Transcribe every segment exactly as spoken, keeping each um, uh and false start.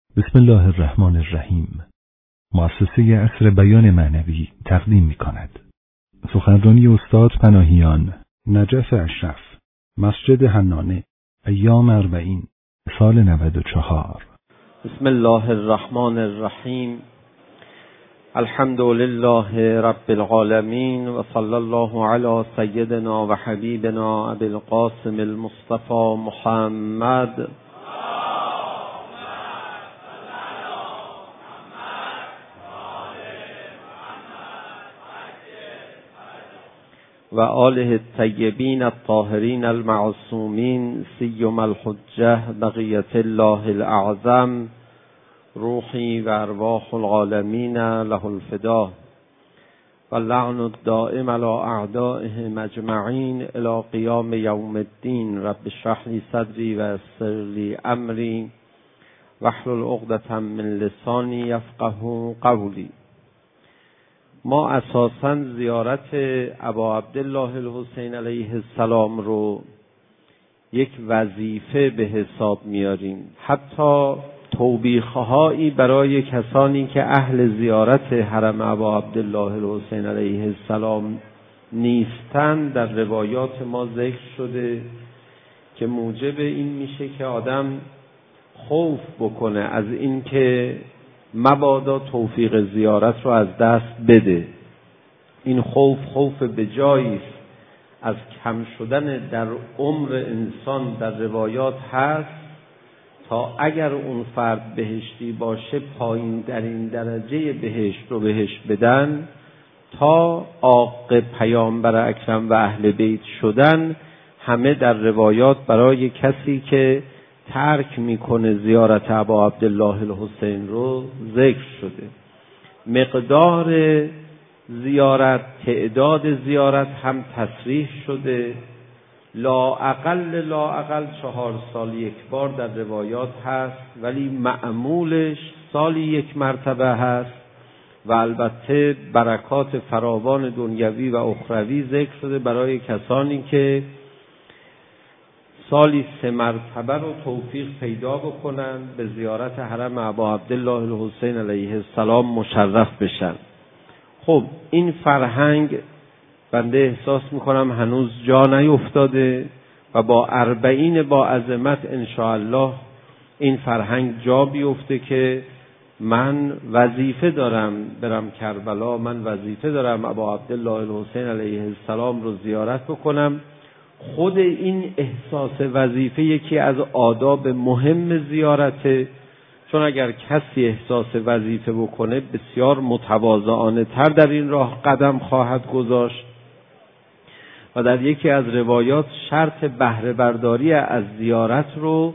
بسم الله الرحمن الرحیم. مؤسسه عصر بیان معنوی تقدیم می کند. سخنرانی استاد پناهیان نجف اشرف، مسجد حنانه، ایام اربعین، سال نود و چهار. بسم الله الرحمن الرحیم. الحمد لله رب العالمین و صلی الله علی سیدنا و حبیبنا ابی القاسم المصطفى محمد و آله الطیبین الطاهرین المعصومین، سیما الحجة بقیة الله الاعظم، روحی و ارواح العالمین له الفدا و لعن الدائم علی اعدائهم اجمعین الی قیام یوم الدین. رب اشرح لی صدری و یسر لی امری واحلل عقدة من لسانی یفقهوا قولی. ما اساساً زیارت ابا عبدالله الحسین علیه السلام رو یک وظیفه به حساب میاریم. حتی توبیخ‌هایی برای کسانی که اهل زیارت حرم ابا عبدالله الحسین علیه السلام نیستند در روایات ما ذکر شده که موجب این میشه که آدم خوف بکنه از این که مبادا توفیق زیارت رو از دست بده. این خوف خوف به جایی است از کم شدن در عمر انسان در روایات هست تا اگر اون فرد بهشتی باشه پایین در این درجه بهشت رو بهش بدن تا عاق پیامبر اکرم و اهل بیت شدن. همه در روایات برای کسی که ترک میکنه زیارت ابا عبدالله الحسین رو ذکر شده. مقدار زیارت، تعداد زیارت هم تصریح شده. لا اقل لا اقل چهار سال یک بار در روایات هست، ولی معمولش سالی یک مرتبه هست و البته برکات فراوان دنیوی و اخروی ذکر شده برای کسانی که سالی سه مرتبه رو توفیق پیدا بکنن به زیارت حرم ابا عبدالله الحسین علیه السلام مشرف بشن. خب این فرهنگ بنده احساس میکنم هنوز جا نیفتاده و با اربعین با عظمت انشاءالله این فرهنگ جا بیفته که من وظیفه دارم برم کربلا، من وظیفه دارم ابا عبدالله الحسین علیه السلام رو زیارت بکنم. خود این احساس وظیفه یکی از آداب مهم زیارته، چون اگر کسی احساس وظیفه بکنه بسیار متواضعانه تر در این راه قدم خواهد گذاشت و در یکی از روایات شرط بهره برداری از زیارت رو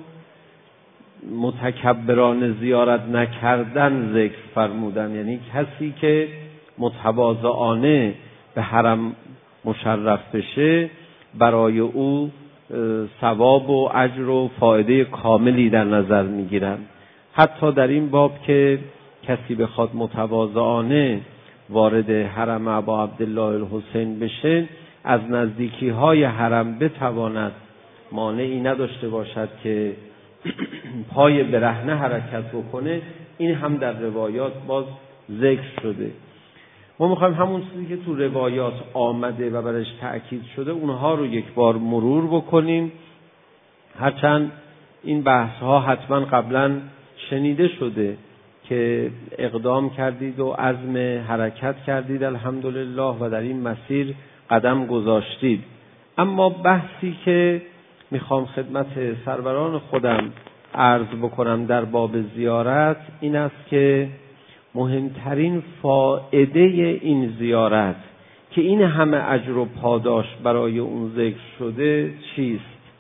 متکبرانه زیارت نکردن ذکر فرمودن، یعنی کسی که متواضعانه به حرم مشرف بشه برای او ثواب و اجر و فایده کاملی در نظر میگیرن. حتی در این باب که کسی بخواد متواضعانه وارد حرم ابا عبدالله الحسین بشه، از نزدیکی های حرم بتواند مانعی نداشته باشد که پای برهنه حرکت بکنه. این هم در روایات باز ذکر شده. ما میخوایم همون چیزی که تو روایات آمده و برش تأکید شده اونها رو یک بار مرور بکنیم، هرچند این بحث ها حتما قبلا شنیده شده که اقدام کردید و عزم حرکت کردید الحمدلله و در این مسیر قدم گذاشتید. اما بحثی که میخوام خدمت سروران خودم عرض بکنم در باب زیارت این است که مهمترین فائده این زیارت که این همه اجر و پاداش برای اون ذکر شده چیست؟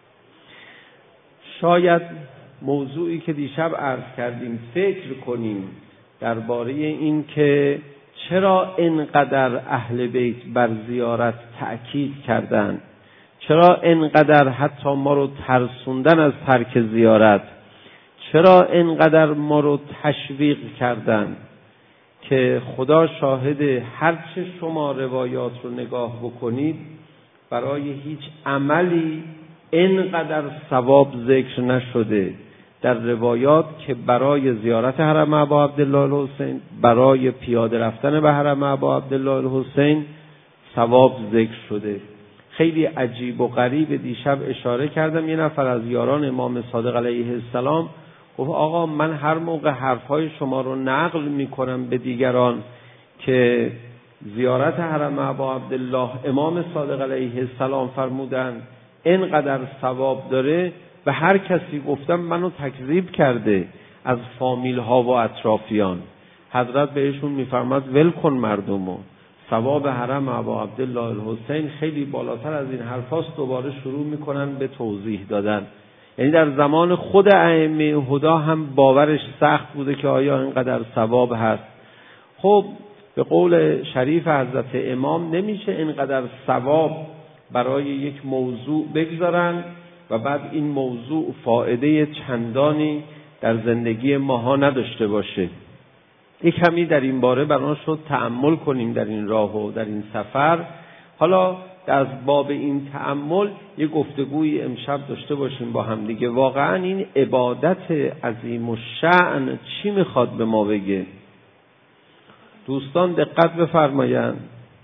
شاید موضوعی که دیشب عرض کردیم فکر کنیم درباره این که چرا اینقدر اهل بیت بر زیارت تأکید کردند، چرا اینقدر حتی ما رو ترسوندن از ترک زیارت، چرا اینقدر ما رو تشویق کردند که خدا شاهد هرچه شما روایات رو نگاه بکنید برای هیچ عملی اینقدر ثواب ذکر نشده. در روایات که برای زیارت حرم ابا عبدالله الحسین، برای پیاده رفتن به حرم ابا عبدالله الحسین ثواب ذکر شده. خیلی عجیب و غریب. دیشب اشاره کردم یه نفر از یاران امام صادق علیه السلام گفت آقا من هر موقع حرفهای شما رو نقل میکنم به دیگران که زیارت حرم ابا عبدالله امام صادق علیه السلام فرمودن اینقدر ثواب داره، به هر کسی گفتم منو تکذیب کرده از فامیل ها و اطرافیان. حضرت بهشون میفرماد ول کن مردمو، ثواب حرم ابا عبدالله الحسین خیلی بالاتر از این حرفاست. دوباره شروع میکنن به توضیح دادن. یعنی در زمان خود ائمه هدی هم باورش سخت بوده که آیا اینقدر ثواب هست. خب به قول شریف حضرت امام نمیشه اینقدر ثواب برای یک موضوع بگذارن و بعد این موضوع فایده چندانی در زندگی ماها نداشته باشه. یک کمی در این باره برای شد تأمل کنیم در این راه و در این سفر. حالا از باب این تأمل یک گفتگوی امشب داشته باشیم با هم دیگه. واقعا این عبادت عظیم الشأن چی میخواد به ما بگه؟ دوستان دقت بفرمایند.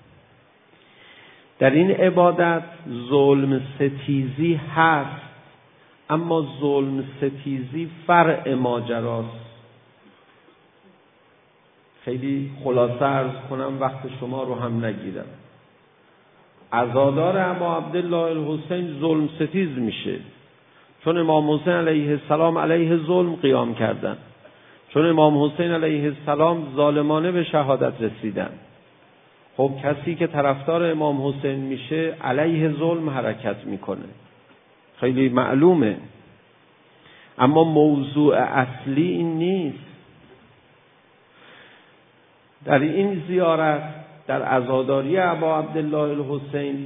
در این عبادت ظلم ستیزی هست، اما ظلم ستیزی فرع ماجراست. خیلی خلاصه عرض کنم وقت شما رو هم نگیرم. عزادار ابا عبدالله الحسین ظلم ستیز میشه چون امام حسین علیه السلام علیه ظلم قیام کردن، چون امام حسین علیه السلام ظالمانه به شهادت رسیدن. خب کسی که طرفدار امام حسین میشه علیه ظلم حرکت میکنه، خیلی معلومه. اما موضوع اصلی این نیست. در این زیارت در عزاداری ابا عبدالله الحسین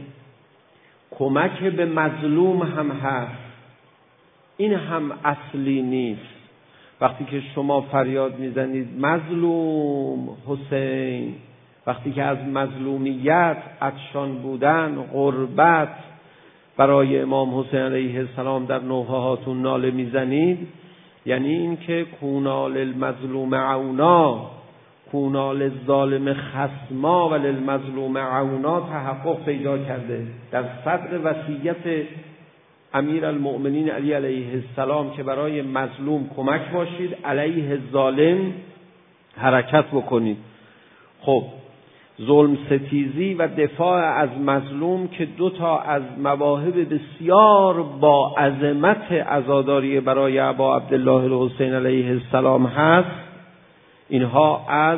کمک به مظلوم هم هست. این هم اصلی نیست. وقتی که شما فریاد میزنید مظلوم حسین، وقتی که از مظلومیت، عطشان بودن، غربت برای امام حسین علیه السلام در نوحه هاتون ناله میزنید، یعنی این که کونا للمظلوم عونا، کونا للظالم خصما و للمظلوم عونا تحقق پیدا کرده. در صدر وصیت امیرالمؤمنین علی علیه السلام که برای مظلوم کمک باشید، علیه ظالم حرکت بکنید. خب ظلم ستیزی و دفاع از مظلوم که دو تا از مواهب بسیار با عظمت عزاداری برای ابا عبدالله الحسین علیه السلام هست، اینها از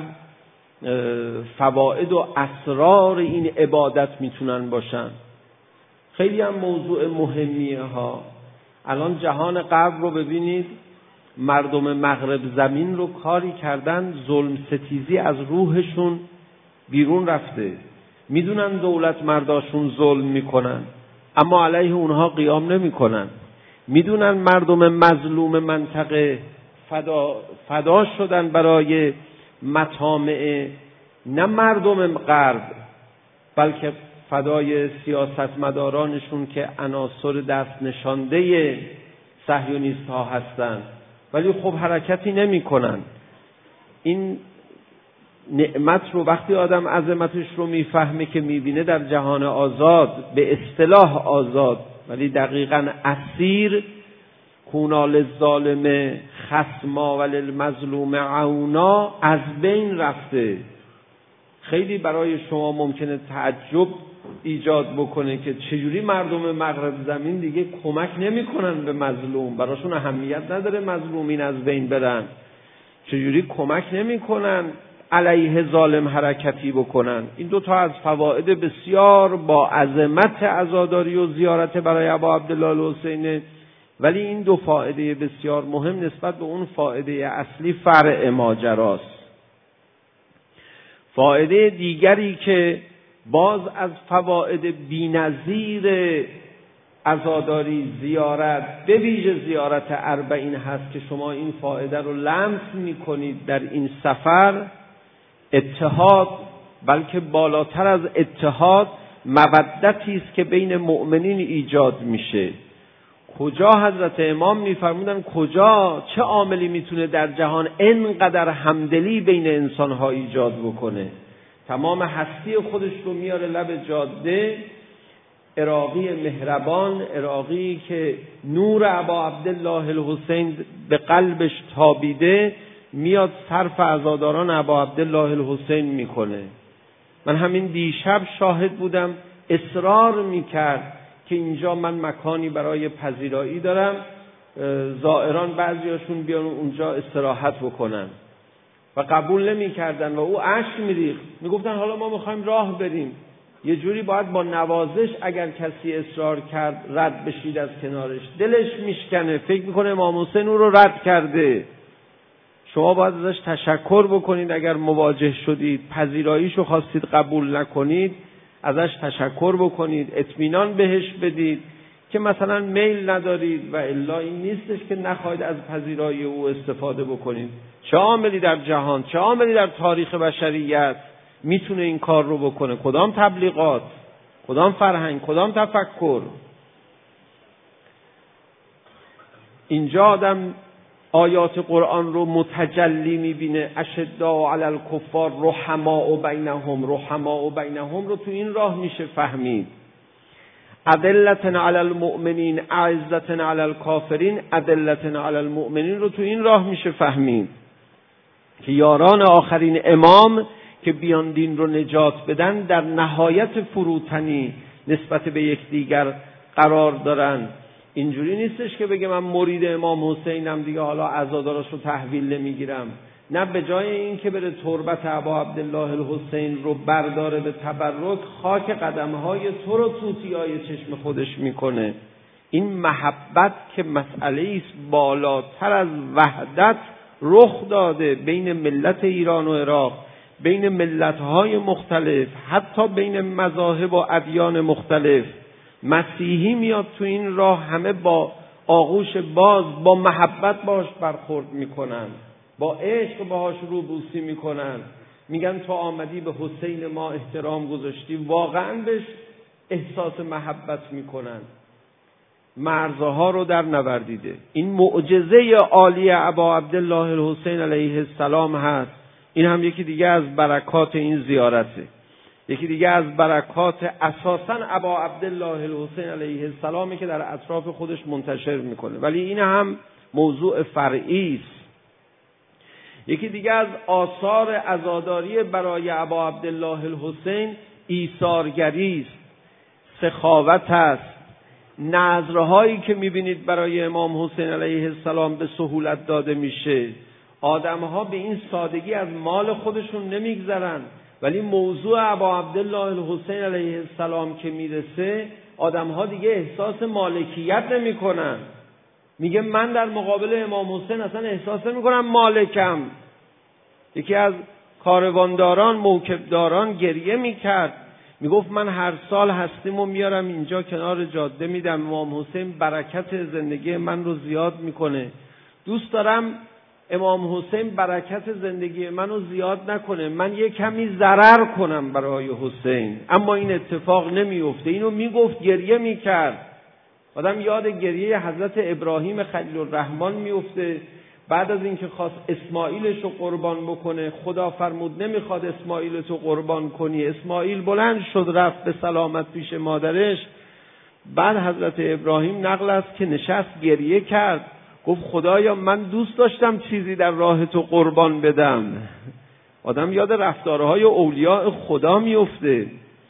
فواید و اسرار این عبادت میتونن باشن. خیلی هم موضوع مهمیه ها. الان جهان غرب رو ببینید، مردم مغرب زمین رو کاری کردن ظلم ستیزی از روحشون بیرون رفته. میدونن دولت مرداشون ظلم میکنن اما علیه اونها قیام نمیکنن. میدونن مردم مظلوم منطقه فدا, فدا شدن برای مطامع نه مردم غرب بلکه فدای سیاستمدارانشون که عناصر دست نشانده صهیونیست ها هستند، ولی خب حرکتی نمی کنن. این نعمت رو وقتی آدم عظمتش رو میفهمه که میبینه در جهان آزاد، به اصطلاح آزاد ولی دقیقاً اسیر، کونا للظالم خصما و للمظلوم عونا از بین رفته. خیلی برای شما ممکنه تعجب ایجاد بکنه که چجوری مردم مغرب زمین دیگه کمک نمی‌کنن به مظلوم، براشون اهمیت نداره مظلومین از بین برن، چجوری کمک نمی‌کنن علیه ظالم حرکتی بکنن. این دو تا از فواید بسیار با عظمت عزاداری و زیارت برای ابا عبدالله الحسین، ولی این دو فایده بسیار مهم نسبت به اون فایده اصلی فرع ماجراست. فایده دیگری که باز از فواید بی‌نظیر عزاداری زیارت، به ویژه زیارت اربعین هست که شما این فایده رو لمس می‌کنید در این سفر، اتحاد، بلکه بالاتر از اتحاد مودتی است که بین مؤمنین ایجاد میشه. کجا حضرت امام میفرمودن کجا چه عاملی میتونه در جهان اینقدر همدلی بین انسانها ایجاد بکنه؟ تمام هستی خودش رو میاره لب جاده، عراقی مهربان، عراقی که نور ابا عبدالله الحسین به قلبش تابیده، میاد صرف عزاداران ابا عبدالله الحسین میکنه. من همین دیشب شاهد بودم، اصرار میکرد که اینجا من مکانی برای پذیرایی دارم، زائران بعضیاشون بیان اونجا استراحت بکنن و قبول نمیکردن و او اشک میریخت، میگفتن حالا ما میخوایم راه بریم. یه جوری باید با نوازش اگر کسی اصرار کرد رد بشید از کنارش، دلش میشکنه، فکر میکنه امام حسین او رو رد کرده. شما باید ازش تشکر بکنید اگر مواجه شدید، پذیراییشو خواستید قبول نکنید، ازش تشکر بکنید، اطمینان بهش بدید که مثلا میل ندارید و الا این نیستش که نخواهید از پذیرایی او استفاده بکنید. چه عاملی در جهان، چه عاملی در تاریخ بشریت میتونه این کار رو بکنه؟ کدام تبلیغات، کدام فرهنگ، کدام تفکر؟ اینجا آدم آیات قرآن رو متجلی میبینه. اشداء علی الکفار رحماء بینهم، رحماء بینهم رو تو این راه میشه فهمید. اذلة علی المؤمنین اعزة علی الکافرین، اذلة علی المؤمنین رو تو این راه میشه فهمید که یاران آخرین امام که بیان دین رو نجات بدن در نهایت فروتنی نسبت به یکدیگر قرار دارن. اینجوری نیستش که بگه من مرید امام حسینم دیگه حالا عزاداراش رو تحویل نمیگیرم. نه، به جای این که بره تربت ابا عبدالله الحسین رو برداره به تبرک، خاک قدمهای تو رو توتیای چشم خودش میکنه. این محبت که مسئله است بالاتر از وحدت رخ داده بین ملت ایران و عراق، بین ملت‌های مختلف، حتی بین مذاهب و ادیان مختلف. مسیحی میاد تو این راه، همه با آغوش باز، با محبت باش برخورد میکنن، با عشق باهاش روبوسی میکنن، میگن تو آمدی به حسین ما احترام گذاشتی، واقعا بهش احساس محبت میکنن. مرزها رو در نوردیده. این معجزه عالی ابا عبدالله الحسین علیه السلام هست. این هم یکی دیگه از برکات این زیارته، یکی دیگه از برکات اساساً ابا عبدالله الحسین علیه السلامی که در اطراف خودش منتشر میکنه. ولی این هم موضوع فرعی است. یکی دیگه از آثار عزاداری برای ابا عبدالله الحسین ایثارگری است، سخاوت است. نذرهایی که میبینید برای امام حسین علیه السلام به سهولت داده میشه، آدمها به این سادگی از مال خودشون نمیگذرن، ولی موضوع ابا عبدالله الحسین علیه السلام که میرسه، آدمها دیگه احساس مالکیت نمیکنن. میگه من در مقابل امام حسین اصلا احساس نمیکنم مالکم. یکی از کاروانداران، موکبداران گریه میکرد، میگفت من هر سال هستیمو میارم اینجا کنار جاده میدم، امام حسین برکت زندگی من رو زیاد میکنه. دوست دارم امام حسین برکت زندگی منو زیاد نکنه، من یه کمی ضرر کنم برای حسین. اما این اتفاق نمیفته. اینو میگفت، گریه میکرد. آدم یاد گریه حضرت ابراهیم خلیل الرحمن میفته. بعد از اینکه خواست اسماعیلش رو قربان بکنه، خدا فرمود نمیخواد اسماعیل تو قربان کنی. اسماعیل بلند شد رفت به سلامت پیش مادرش. بعد حضرت ابراهیم نقل است که نشست گریه کرد، گفت خدایا من دوست داشتم چیزی در راه تو قربان بدم. آدم یاد رفتارهای اولیاء خدا میفته.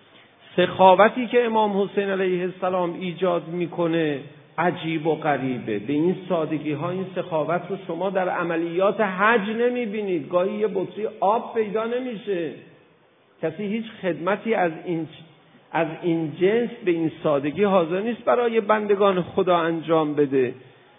سخاوتی که امام حسین علیه السلام ایجاد میکنه عجیب و غریبه. به این سادگی ها این سخاوت رو شما در عملیات حج نمیبینید. گاهی یه بطری آب پیدا نمیشه. کسی هیچ خدمتی از این از این جنس به این سادگی حاضر نیست برای بندگان خدا انجام بده.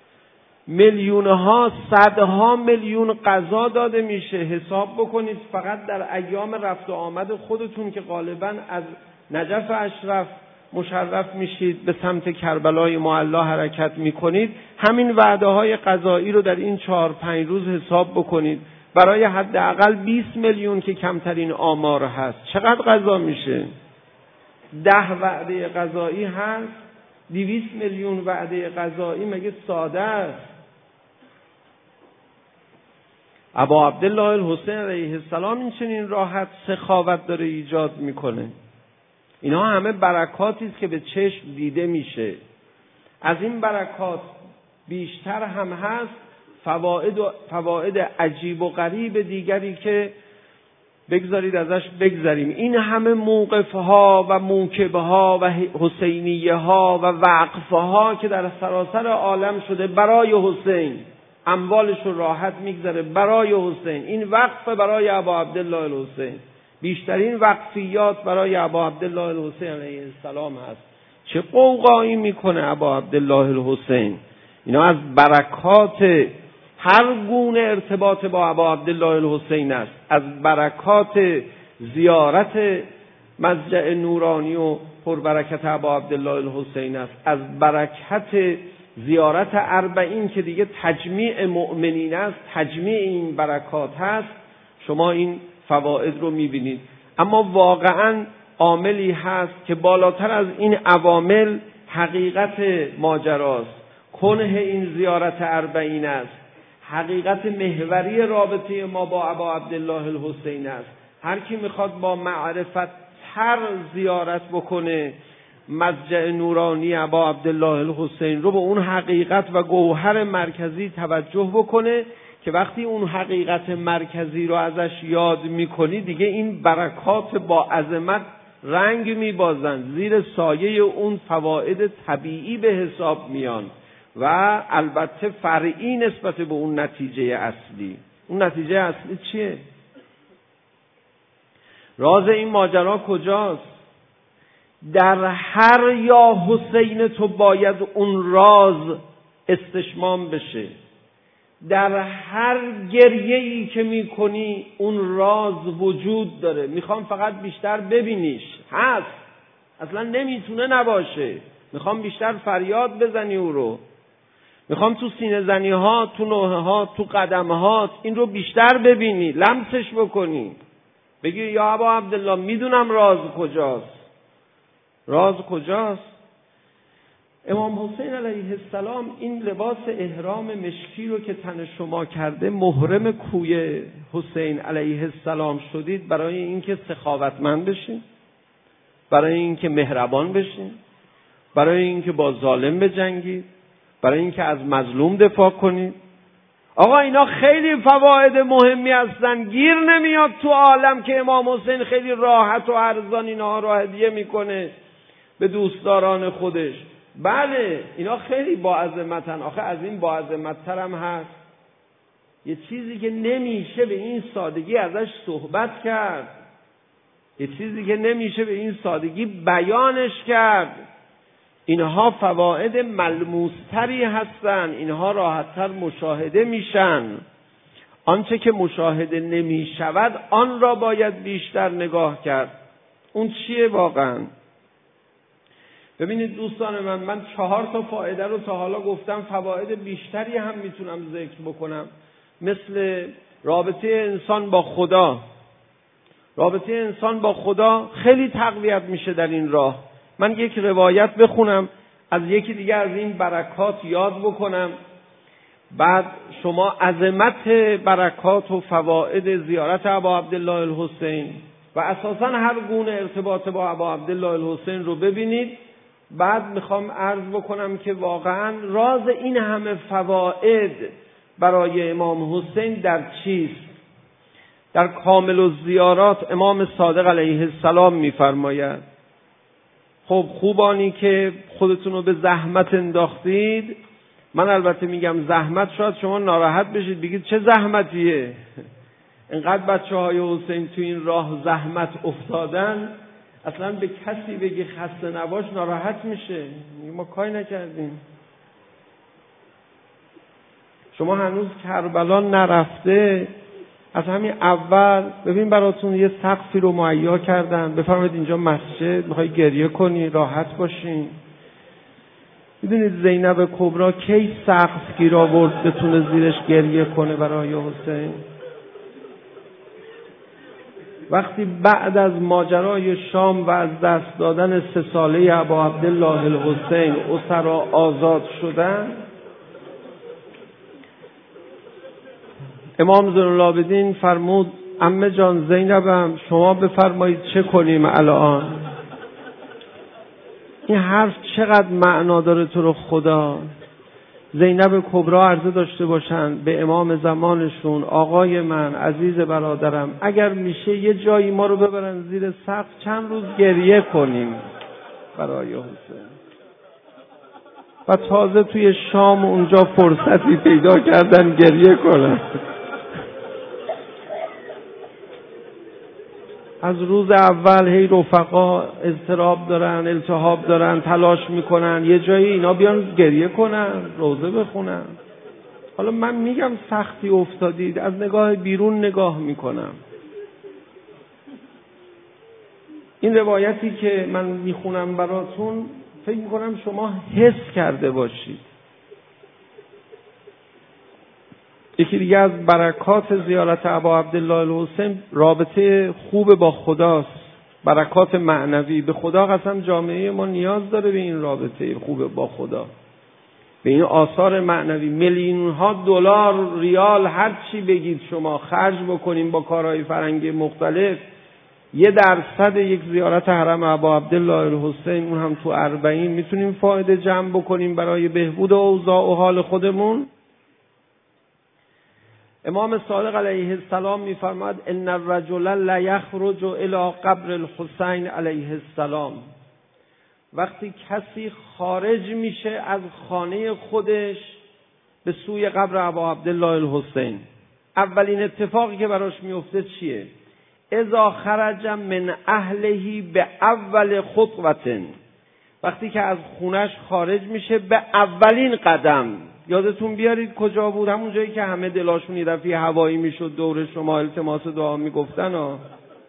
میلیونها، صدها میلیون غذا داده میشه. حساب بکنید فقط در ایام رفت و آمد خودتون که غالباً از نجف اشرف مشرف میشید به سمت کربلای معلا حرکت میکنید، همین وعده های غذایی رو در این چهار پنج روز حساب بکنید. برای حداقل بیست میلیون که کمترین آمار هست چقدر غذا میشه؟ ده وعده غذایی هست دویست میلیون وعده غذایی مگه ساده است؟ ابا عبدالله الحسین علیه السلام این چنین راحت سخاوت داره ایجاد میکنه. اینا همه برکاتی است که به چشم دیده میشه. از این برکات بیشتر هم هست فواید و فواید عجیب و غریب دیگری که بگذارید ازش بگذاریم. این همه موقف ها و موکبه ها و حسینیه ها و وقفه ها که در سراسر عالم شده برای حسین، اموالش رو راحت میگذاره برای حسین. این وقف برای ابا عبدالله الحسین، بیشترین وقفیات برای ابا عبدالله الحسین علیه السلام هست. چه قوقایی میکنه ابا عبدالله الحسین؟ اینا از برکات هر گونه ارتباط با ابا عبدالله الحسین است. از برکات زیارت مضجع نورانی و پربرکت ابا عبدالله الحسین است. از برکت زیارت اربعین که دیگه تجمیع مؤمنین است، تجمیع این برکات هست. شما این فواید رو میبینید. اما واقعا عاملی هست که بالاتر از این عوامل حقیقت ماجراست. کنه این زیارت اربعین است. حقیقت محوری رابطه ما با ابا عبدالله الحسین است. هر کی میخواد با معرفت هر زیارت بکنه مضجع نورانی ابا عبدالله الحسین رو، به اون حقیقت و گوهر مرکزی توجه بکنه که وقتی اون حقیقت مرکزی رو ازش یاد میکنی دیگه این برکات با عظمت رنگ میبازن، زیر سایه اون فواید طبیعی به حساب میان و البته فرعی نسبت به اون نتیجه اصلی. اون نتیجه اصلی چیه؟ راز این ماجرا کجاست؟ در هر یا حسین تو باید اون راز استشمام بشه. در هر گریه‌ای که میکنی اون راز وجود داره. میخوام فقط بیشتر ببینیش. هست، اصلا نمیتونه نباشه. میخوام بیشتر فریاد بزنی او رو. میخوام تو سینه زنی ها، تو نوحه ها، تو قدم ها این رو بیشتر ببینی، لمسش بکنی، بگی یا ابا عبدالله میدونم راز کجاست. راز کجاست؟ امام حسین علیه السلام این لباس احرام مشکی رو که تن شما کرده، محرم کوی حسین علیه السلام شدید برای اینکه سخاوتمند بشین، برای اینکه مهربان بشین، برای اینکه با ظالم بجنگید، برای اینکه از مظلوم دفاع کنید. آقا اینا خیلی فواید مهمی هستن. گیر نمیاد تو عالم که امام حسین خیلی راحت و ارزان اینها رو هدیه میکنه به دوستداران خودش. بله اینا خیلی با عظمتن. آخه از این با عظمت‌تر هم هست یه چیزی که نمیشه به این سادگی ازش صحبت کرد، یه چیزی که نمیشه به این سادگی بیانش کرد. اینها فواید ملموس‌تری هستن، اینها راحت‌تر مشاهده میشن. آنچه که مشاهده نمیشود آن را باید بیشتر نگاه کرد. اون چیه واقعا؟ ببینید دوستان من، من چهار تا فایده رو تا حالا گفتم. فواید بیشتری هم میتونم ذکر بکنم، مثل رابطه انسان با خدا. رابطه انسان با خدا خیلی تقویت میشه در این راه. من یک روایت بخونم، از یکی دیگه از این برکات یاد بکنم، بعد شما عظمت برکات و فواید زیارت ابا عبدالله الحسین و اساساً هر گونه ارتباط با ابا عبدالله الحسین رو ببینید. بعد میخوام عرض بکنم که واقعاً راز این همه فواید برای امام حسین در چیست. در کامل الزیارات امام صادق علیه السلام میفرماید خب خوبانی که خودتون رو به زحمت انداختید. من البته میگم زحمت، شاید شما ناراحت بشید بگید چه زحمتیه، اینقدر بچه های حسین تو این راه زحمت افتادن. اصلا به کسی بگی خسته نباش ناراحت میشه، ما کاری نکردیم. شما هنوز کربلا نرفته، از همین اول ببین براتون یه سقفی رو مهیا کردن، بفرمایید اینجا مسجد، میخوای گریه کنی راحت باشین. میدونید زینب کبرا کی سقف گیر آورد بتونه زیرش گریه کنه برای حسین؟ وقتی بعد از ماجرای شام و از دست دادن سه ساله ابا عبدالله الحسین اسرا آزاد شدن، امام زین‌العابدین فرمود عمه جان زینبم شما بفرمایید چه کنیم الان؟ این حرف چقدر معنا داره تو رو خدا. زینب کبرا عرضه داشته باشن به امام زمانشون آقای من عزیز برادرم اگر میشه یه جایی ما رو ببرن زیر سقف چند روز گریه کنیم برای حسین. و تازه توی شام اونجا فرصتی پیدا کردن گریه کنن. از روز اول هی رفقا اضطراب دارن، التهاب دارن، تلاش میکنن یه جایی اینا بیان گریه کنن، روزه بخونن. حالا من میگم سختی افتادید، از نگاه بیرون نگاه میکنم. این روایتی که من میخونم براتون فکر میکنم شما حس کرده باشید. یکی دیگه از برکات زیارت ابا عبدالله الحسین رابطه خوب با خداست، برکات معنوی. به خدا قسم جامعه ما نیاز داره به این رابطه خوب با خدا، به این آثار معنوی. میلیون ها دلار، ریال، هر چی بگید شما خرج بکنیم با کارهای فرنگی مختلف، یه درصد یک زیارت حرم ابا عبدالله الحسین اون هم تو اربعین میتونیم فایده جمع بکنیم برای بهبود اوضاع و حال خودمون. امام صادق علیه السلام می‌فرماید ان الرجل لا یخرج الی قبر الحسین علیه السلام. وقتی کسی خارج میشه از خانه خودش به سوی قبر ابا عبدالله الحسین، اولین اتفاقی که براش میفته چیه؟ اذا خرج من اهله به اول خطوه، وقتی که از خونش خارج میشه به اولین قدم. یادتون بیارید کجا بود؟ همون جایی که همه دلاشون یه دفعه هوایی میشد دور شما التماس دعا میگفتن ها.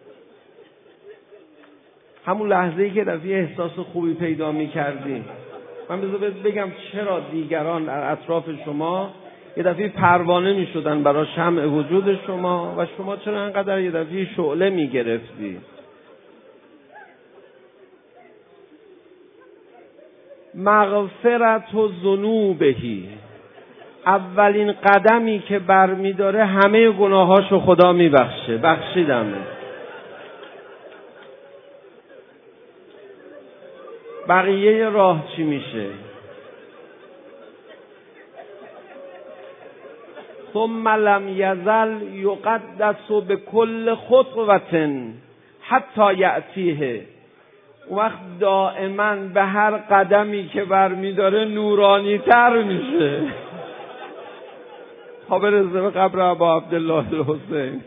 همون لحظه‌ای که دفعه احساس خوبی پیدا میکردی. من بذار بگم چرا دیگران در اطراف شما یه دفعه پروانه میشدن برای شمع وجود شما و شما چرا انقدر یه دفعه شعله میگرفتی؟ مغفرت و ذنوبهی، اولین قدمی که برمیداره همه گناهاشو خدا میبخشه. بخشیدمه. بقیه راه چی میشه؟ ثم لم یزل یقدس بكل خطوة حتی یأتیه. اون وقت دائما به هر قدمی که برمیداره نورانی تر میشه تا برسه به قبر ابا عبدالله الحسین.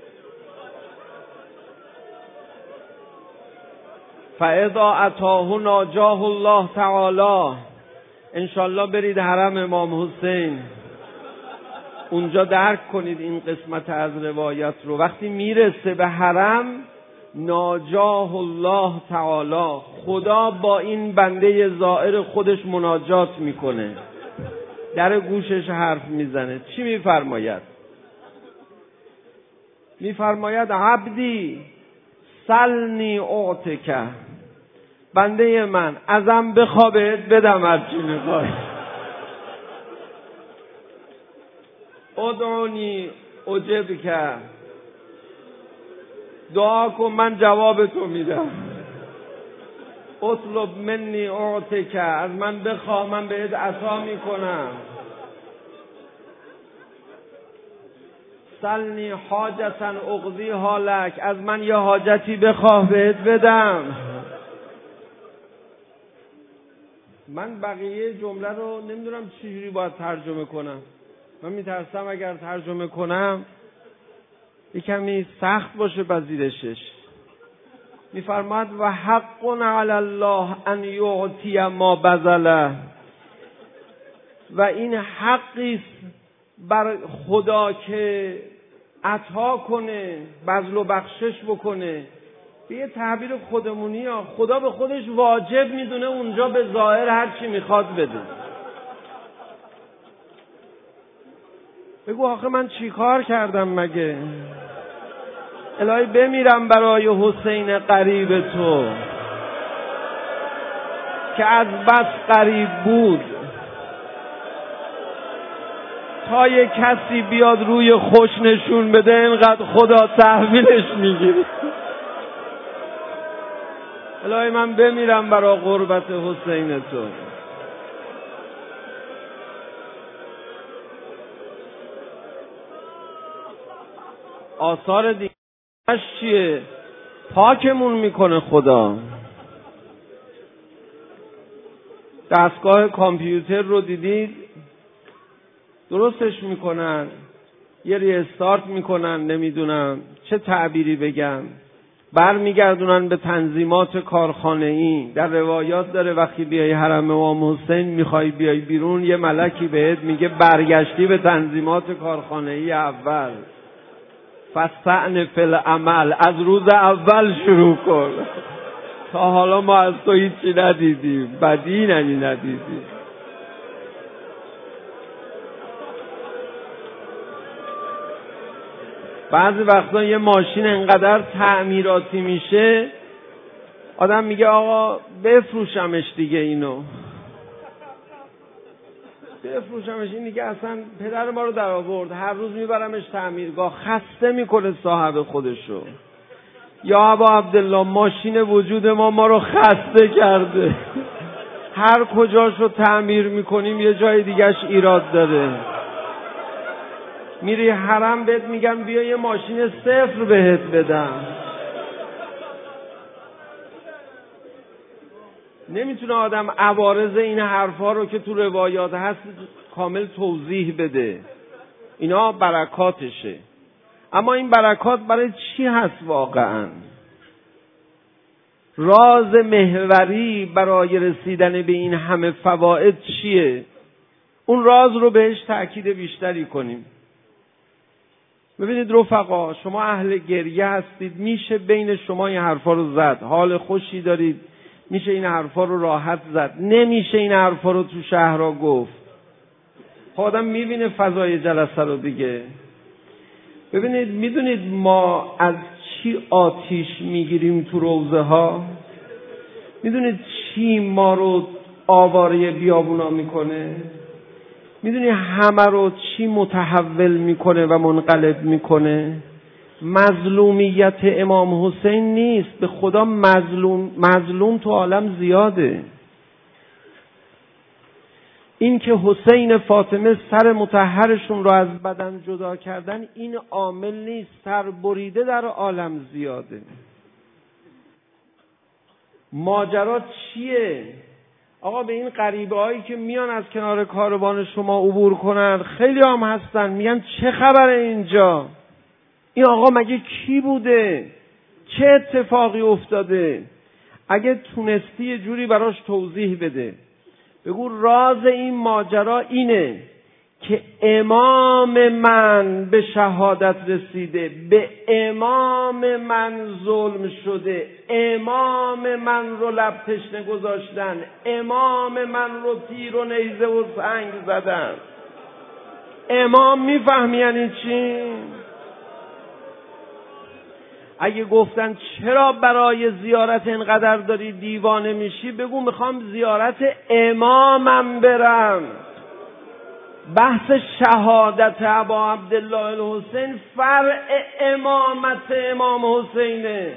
فاذا اتاه ناجاه الله تعالی، انشالله برید حرم امام حسین، اونجا درک کنید این قسمت از روایت رو. وقتی میرسه به حرم، ناجاه الله تعالی، خدا با این بنده زائر خودش مناجات میکنه، در گوشش حرف میزنه. چی میفرماید؟ میفرماید عبدی سلنی اعطک، بنده من ازم بخوا بهت بدم هر چی میخوای. ادعونی اجبک، دعا کن من جواب تو میدم. اطلب منی اعطک، از من بخواه من بهت عطا میکنم. سلنی حاجتا اقضیها لک، از من یه حاجتی بخواه بهت بدم. من بقیه جمله رو نمیدونم چجوری باید ترجمه کنم. من میترسم اگر ترجمه کنم یه کمی سخت باشه پذیرشش. میفرماد و حق علی الله ان یعطی ما بذله، و این حقی بر خدا که عطا کنه، بذل و بخشش بکنه. به یه تعبیر خودمونی ها، خدا به خودش واجب میدونه اونجا به ظاهر هر چی میخواد بده. بگو آخه من چی کار کردم مگه؟ الهی بمیرم برای حسین قریب تو که از بس قریب بود تا یک کسی بیاد روی خوش نشون بده اینقدر خدا تحویلش میگیره. الهی من بمیرم برای قربت حسین تو. آثار دیگه چیه؟ پاکمون میکنه خدا. دستگاه کامپیوتر رو دیدید؟ درستش میکنن، یه ریستارت میکنن، نمیدونم چه تعبیری بگم، برمیگردونن به تنظیمات کارخانه‌ای. در روایات داره وقتی بیای حرم امام حسین میخوای بیای بیرون، یه ملکی بهت میگه برگشتی به تنظیمات کارخانه‌ای اول. فاستأنف فی العمل، از روز اول شروع کن. تا حالا ما از تو هیچی ندیدیم، بدی ننی ندیدیم. بعضی وقتا یه ماشین انقدر تعمیراتی میشه آدم میگه آقا بفروشمش دیگه، اینو بفروشمش، این دیگه اصلا پدر ما رو در آورد، هر روز میبرمش تعمیرگاه، خسته میکنه صاحب خودشو. یا ابا عبدالله ماشین وجود ما ما رو خسته کرده، هر کجاشو تعمیر میکنیم یه جای دیگهش ایراد داره. میری حرم بهت میگم بیا یه ماشین صفر بهت بدم، نمیتونه آدم عوارض این حرفا رو که تو روایات هست کامل توضیح بده. اینا برکاتشه. اما این برکات برای چی هست واقعا؟ راز محوری برای رسیدن به این همه فواید چیه؟ اون راز رو بهش تأکید بیشتری کنیم. ببینید رفقا، شما اهل گریه هستید، میشه بین شما این حرفا رو زد، حال خوشی دارید میشه این حرفا رو راحت زد، نمیشه این حرفا رو تو شهرها گفت. خب آدم میبینه فضای جلسه رو دیگه. ببینید، میدونید ما از چی آتیش میگیریم تو روزه ها؟ میدونید چی ما رو آواره بیابونا میکنه؟ میدونی همه رو چی متحول میکنه و منقلب میکنه؟ مظلومیت امام حسین نیست. به خدا مظلوم مظلوم تو عالم زیاده. این که حسین فاطمه سر مطهرشون رو از بدن جدا کردن این عامل نیست، سر بریده در عالم زیاده. ماجرا چیه؟ آقا به این غریبه هایی که میان از کنار کاروان شما عبور کنن، خیلی هم هستن، میگن چه خبره اینجا؟ این آقا مگه کی بوده؟ چه اتفاقی افتاده؟ اگه تونستی یه جوری براش توضیح بده، بگو راز این ماجرا اینه که امام من به شهادت رسیده، به امام من ظلم شده، امام من رو لب تشنه گذاشتن، امام من رو تیر و نیزه و سنگ زدن. امام میفهمی یعنی چی؟ اگه گفتن چرا برای زیارت اینقدر داری دیوانه میشی، بگو میخوام زیارت امامم برم. بحث شهادت ابا عبدالله الحسین فرع امامت امام حسینه.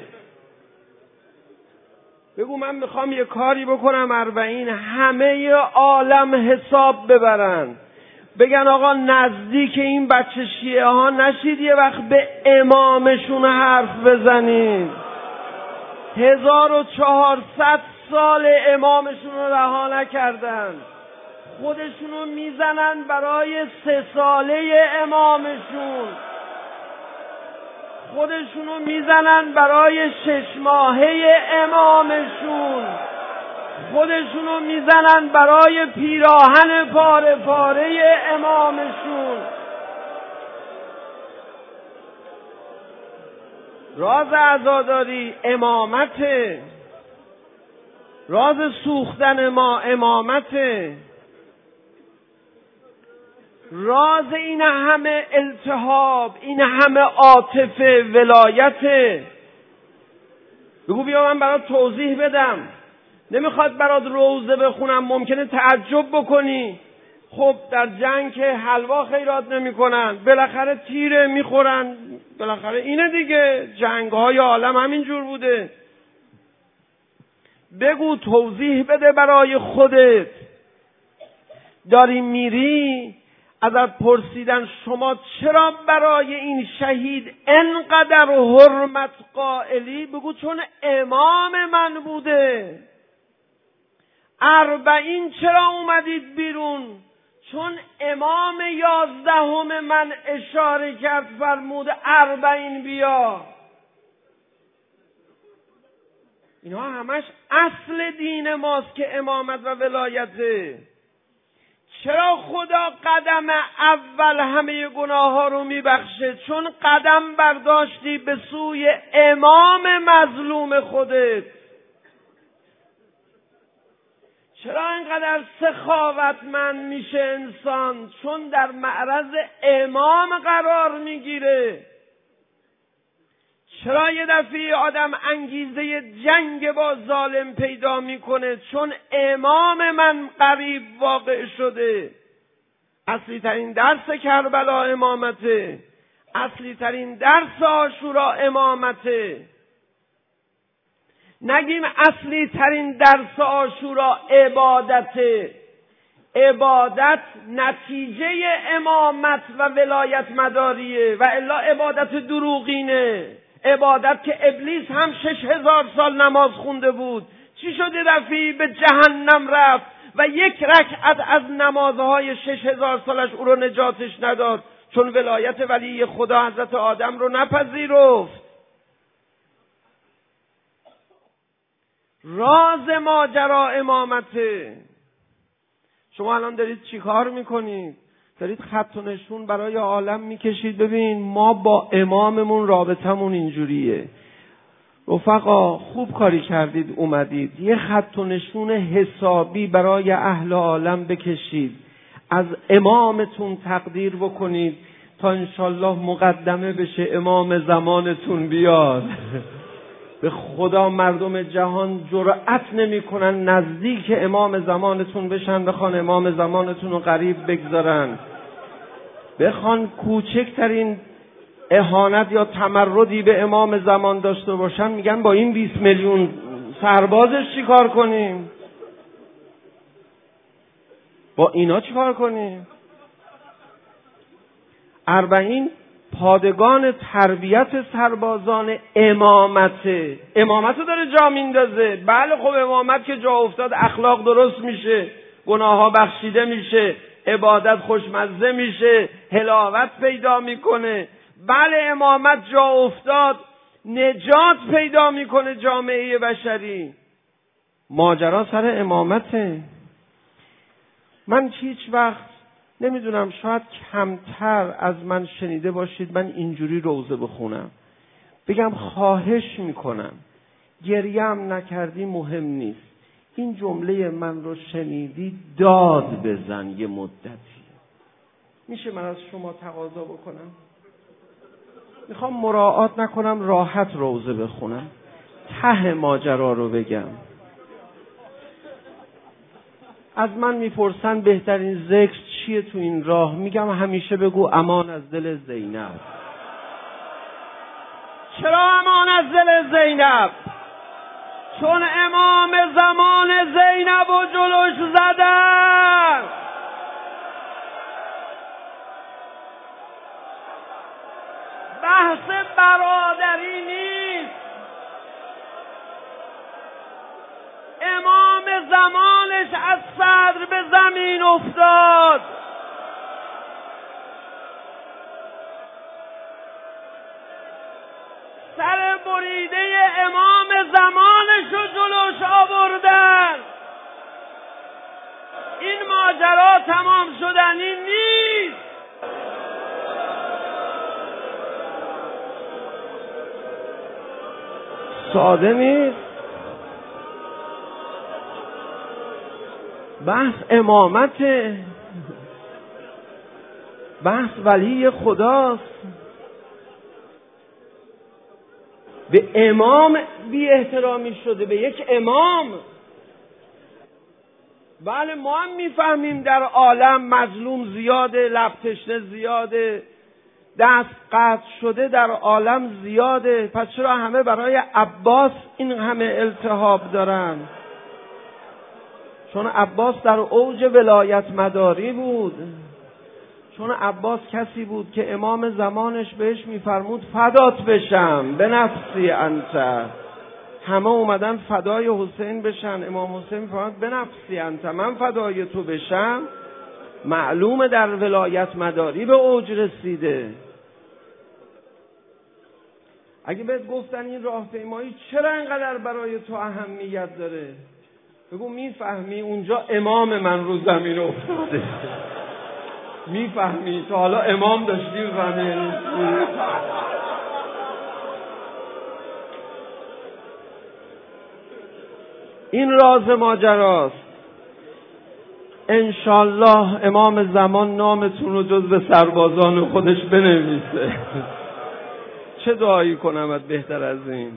بگو من میخوام یه کاری بکنم اربعین همه عالم حساب ببرن، بگن آقا نزدیک این بچه شیعه ها نشید یه وقت به امامشون حرف بزنید. هزار و چهارصد سال امامشون رو رها نکردن، خودشونو میزنن برای سه ساله امامشون، خودشونو میزنن برای شش ماهه امامشون، خودشونو میزنن برای پیراهن پاره پاره امامشون. راز عزاداری امامته، راز سوختن ما امامته. راز این همه التهاب، این همه عاطفه ولایته. بگو بیا من برات توضیح بدم. نمیخواد برات روزه بخونم، ممکنه تعجب بکنی. خب در جنگ که حلوا خیرات نمی کنن، بالاخره تیره میخورن، بالاخره اینه دیگه، جنگ های عالم همین جور بوده. بگو توضیح بده برای خودت. داری میری ازت پرسیدن شما چرا برای این شهید انقدر حرمت قائلی؟ بگو چون امام من بوده. اربعین چرا اومدید بیرون؟ چون امام یازدهم من اشاره کرد فرمود اربعین بیا. اینها همش اصل دین ماست که امامت و ولایته. چرا خدا قدم اول همه گناه ها رو میبخشه؟ چون قدم برداشتی به سوی امام مظلوم خودت. چرا اینقدر سخاوتمند میشه انسان؟ چون در معرض امام قرار میگیره. چرا یه دفعه آدم انگیزه جنگ با ظالم پیدا میکنه؟ چون امام من قریب واقع شده. اصلی ترین درس کربلا امامته، اصلی ترین درس عاشورا امامته. نگیم اصلی ترین درس عاشورا عبادته. عبادت نتیجه امامت و ولایت مداریه و الا عبادت دروغینه. عبادت که ابلیس هم شش هزار سال نماز خونده بود، چی شده دفعی به جهنم رفت و یک رکعت از نمازهای شش هزار سالش او رو نجاتش نداد؟ چون ولایت ولی خدا حضرت آدم رو نپذیرفت. راز ماجرا امامته. شما الان دارید چی کار میکنید؟ دارید خط و نشون برای عالم میکشید. ببین ما با اماممون رابطمون اینجوریه. رفقا خوب کاری کردید اومدید یه خط و نشون حسابی برای اهل عالم بکشید، از امامتون تقدیر بکنید تا انشالله مقدمه بشه امام زمانتون بیاد. به خدا مردم جهان جرأت نمی کنن نزدیک امام زمانتون بشن، بخوان امام زمانتون رو قریب بگذارن، بخوان کوچکترین اهانت یا تمردی به امام زمان داشته باشن میگن با این بیست میلیون سربازش چی کار کنیم؟ با اینا چی کار کنیم؟ اربعین پادگان تربیت سربازان امامته. امامت رو داره جا میندازه. بله خب امامت که جا افتاد اخلاق درست میشه، گناه ها بخشیده میشه، عبادت خوشمزه میشه، حلاوت پیدا میکنه. بله امامت جا افتاد نجات پیدا میکنه جامعه بشری. ماجرا سر امامته. من هیچ وقت نمیدونم، شاید کمتر از من شنیده باشید من اینجوری روزه بخونم بگم خواهش میکنم گریم نکردی مهم نیست، این جمله من رو شنیدی داد بزن یه مدتی. میشه من از شما تقاضا بکنم؟ میخوام مراعات نکنم، راحت روزه بخونم، ته ماجرا رو بگم. از من میپرسن بهترین ذکر چیه تو این راه؟ میگم همیشه بگو امان از دل زینب. چرا امان از دل زینب؟ چون امام زمان زینب و جلوش زدن. بحث برادری نیست. امام زمانش از صدر به زمین افتاد. سر بریده امام زمانش رو جلوش آوردن. این ماجرا تمام شدنی نیست. ساده نیست. بحث امامته. بحث ولی خداست. به امام بی احترامی شده، به یک امام. بله ما هم میفهمیم در عالم مظلوم زیاده، لب تشنه زیاده، دست قطع شده در عالم زیاده. پس چرا همه برای عباس این همه التهاب دارن؟ چون عباس در اوج ولایت مداری بود. چون عباس کسی بود که امام زمانش بهش میفرمود فدات بشم به نفسی انت. همه اومدن فدای حسین بشن، امام حسین میفرمود به نفسی انت، من فدای تو بشم. معلومه در ولایت مداری به اوج رسیده. اگه بهت گفتن این راهپیمایی چرا اینقدر برای تو اهمیت داره، بگو میفهمی اونجا امام من رو زمین افتاده. میفهمی تا حالا امام داشتی میفهمی. این راز ماجراست. انشالله امام زمان نامتون رو جز به سربازان خودش بنویسه. چه دعایی کنمت بهتر از این؟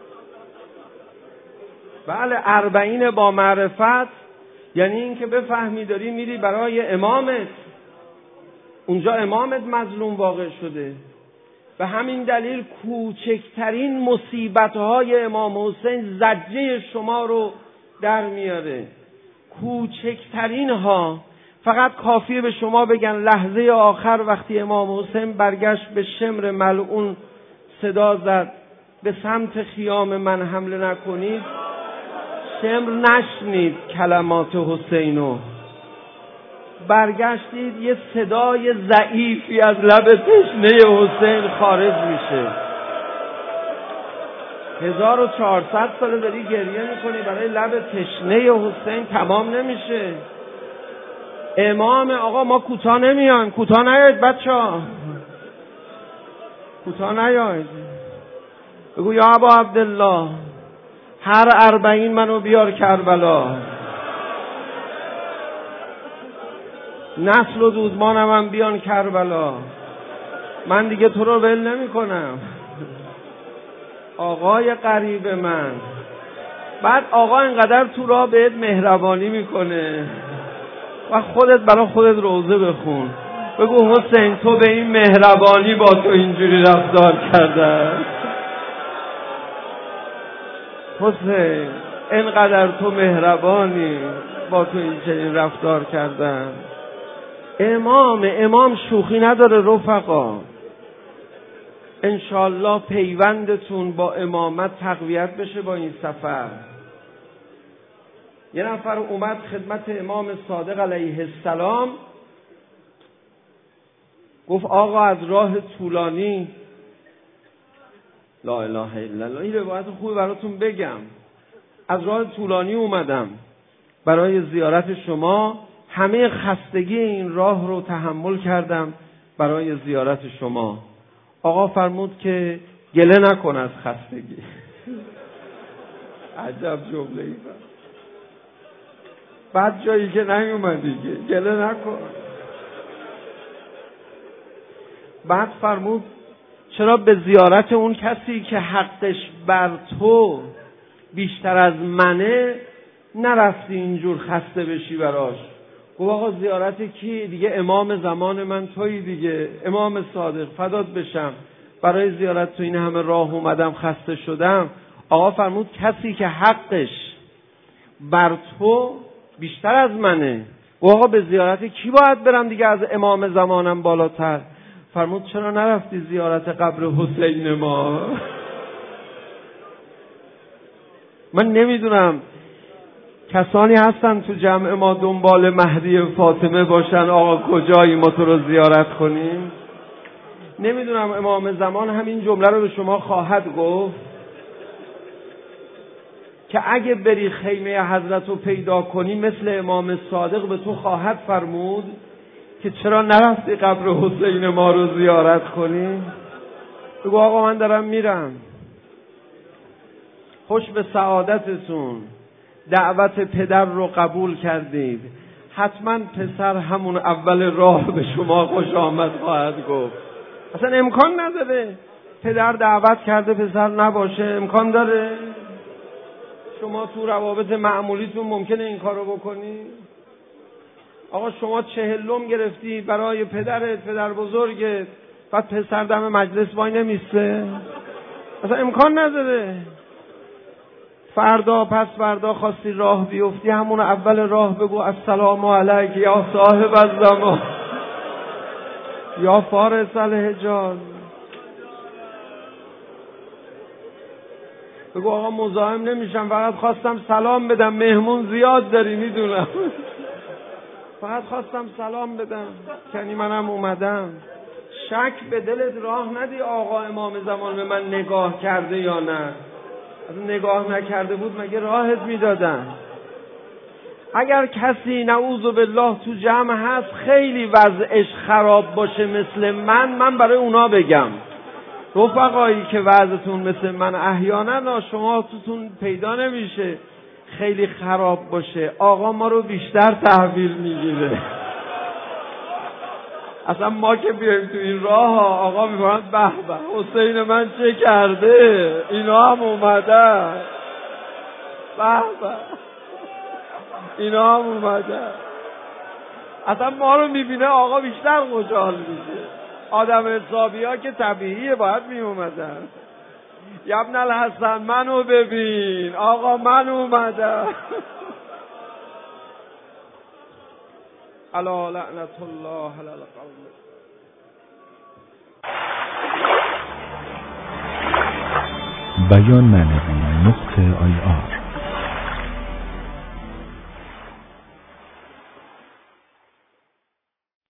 بله اربعین با معرفت یعنی این که بفهمی داری میری برای امامت. اونجا امامت مظلوم واقع شده. به همین دلیل کوچکترین مصیبت‌های امام حسین زجه شما رو در میاره. کوچکترین ها. فقط کافیه به شما بگن لحظه آخر وقتی امام حسین برگشت به شمر ملعون صدا زد به سمت خیام من حمله نکنید، شمر نشنید کلمات حسینو. برگشتید یه صدای ضعیفی از لب تشنه حسین خارج میشه. هزار و چهارصد ساله داری گریه میکنی برای لب تشنه حسین، تمام نمیشه. امام آقا ما کوتاه نمیان، کوتاه نیاید بچه ها، کوتاه نیاید. بگو یا ابا عبدالله هر اربعین منو بیار کربلا. نسل و دودمانم هم بیان کربلا. من دیگه تو رو ول نمی کنم آقای قریب من. بعد آقا اینقدر تو را بهت مهربانی میکنه و خودت برای خودت روزه بخون. بگو حسین تو به این مهربانی با تو اینجوری رفتار کرده. حسین اینقدر تو مهربانی با تو اینجوری رفتار کردن. امام امام شوخی نداره رفقا. انشالله پیوندتون با امامت تقویت بشه با این سفر. یه نفر اومد خدمت امام صادق علیه السلام گفت آقا از راه طولانی، لا اله الا الله، این روایت خوبی براتون بگم، از راه طولانی اومدم برای زیارت شما، همه خستگی این راه رو تحمل کردم برای زیارت شما. آقا فرمود که گله نکن از خستگی. عجب جمله ای. بعد جایی که نیومدی گله نکن. بعد فرمود چرا به زیارت اون کسی که حقش بر تو بیشتر از منه نرفتی اینجور خسته بشی براش؟ گفت آقا زیارت کی؟ دیگه امام زمان من تویی دیگه، امام صادق، فدات بشم، برای زیارت تو این همه راه اومدم خسته شدم. آقا فرمود کسی که حقش بر تو بیشتر از منه. گفت آقا به زیارت کی باید برم دیگه از امام زمانم بالاتر؟ فرمود چرا نرفتی زیارت قبر حسین ما؟ من نمیدونم کسانی هستن تو جمع ما دنبال مهدی فاطمه باشن آقا کجایی ما تو رو زیارت کنیم؟ نمیدونم امام زمان همین جمله رو به شما خواهد گفت که اگه بری خیمه حضرت رو پیدا کنی مثل امام صادق به تو خواهد فرمود که چرا نرفتی قبر حسین ما رو زیارت کنی؟ بگو آقا من دارم میرم. خوش به سعادتتون، دعوت پدر رو قبول کردید، حتما پسر همون اول راه به شما خوش آمد خواهد گفت. اصلا امکان نداره پدر دعوت کرده پسر نباشه، امکان داره؟ شما تو روابط معمولیتون ممکنه این کارو بکنی؟ آقا شما چهلم گرفتی برای پدرت، پدر بزرگت، بعد پسر دم مجلس وای نمیسته؟ اصلا امکان نداره. فردا پس فردا خواستی راه بیفتی، همون اول راه بگو السلام علیک یا صاحب الزمان یا فارس الحجاز. بگو آقا مزاحم نمیشم، فقط خواستم سلام بدم، مهمون زیاد داری میدونم، فقط خواستم سلام بدم، کنی منم اومدم. شک به دلت راه ندی آقا امام زمان به من نگاه کرده یا نه. اگه نگاه نکرده بود مگه راهت میدادن؟ اگر کسی نعوذ بالله تو جمع هست خیلی وضعش خراب باشه مثل من، من برای اونا بگم رفقایی که وضعتون مثل من احیانا شما توتون پیدا نمیشه خیلی خراب باشه، آقا ما رو بیشتر تحویل میگیره. اصلا ما که بیایم تو این راه آقا میگن به به حسین من چه کرده، اینا هم اومدن، به به اینا هم اومدن. اصلا ما رو میبینه آقا بیشتر خوشحال میشه. آدم حسابی ها که طبیعیه باید میومدن. ابن الحسن منو ببین آقا من اومدم. الا لعنت الله علی القوم. بیان معنوی نقطه آی آر